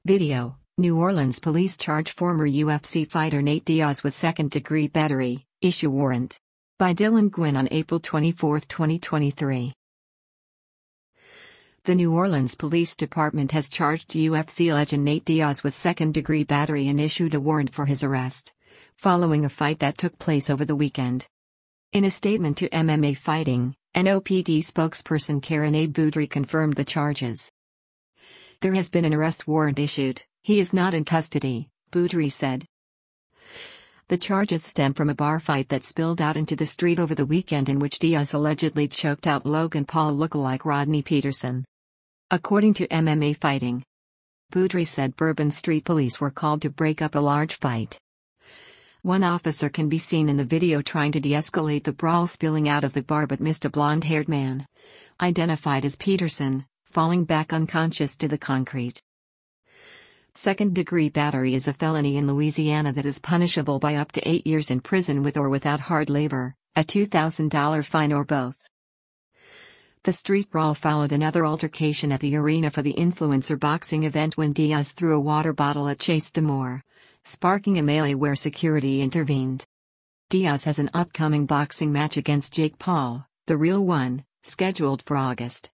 Video: New Orleans police charge former UFC fighter Nate Diaz with second-degree battery, issue warrant. By Dylan Gwynn on April 24, 2023. The New Orleans Police Department has charged UFC legend Nate Diaz with second-degree battery and issued a warrant for his arrest, following a fight that took place over the weekend. In a statement to MMA Fighting, NOPD spokesperson Karenay Boudry confirmed the charges. "There has been an arrest warrant issued, he is not in custody," Boudry said. The charges stem from a bar fight that spilled out into the street over the weekend in which Diaz allegedly choked out Logan Paul lookalike Rodney Peterson. According to MMA Fighting, Boudry said Bourbon Street police were called to break up a large fight. One officer can be seen in the video trying to de-escalate the brawl spilling out of the bar but missed a blonde-haired man, identified as Peterson, falling back unconscious to the concrete. Second-degree battery is a felony in Louisiana that is punishable by up to 8 years in prison with or without hard labor, a $2,000 fine or both. The street brawl followed another altercation at the arena for the influencer boxing event when Diaz threw a water bottle at Chase Demore, sparking a melee where security intervened. Diaz has an upcoming boxing match against Jake Paul, the real one, scheduled for August.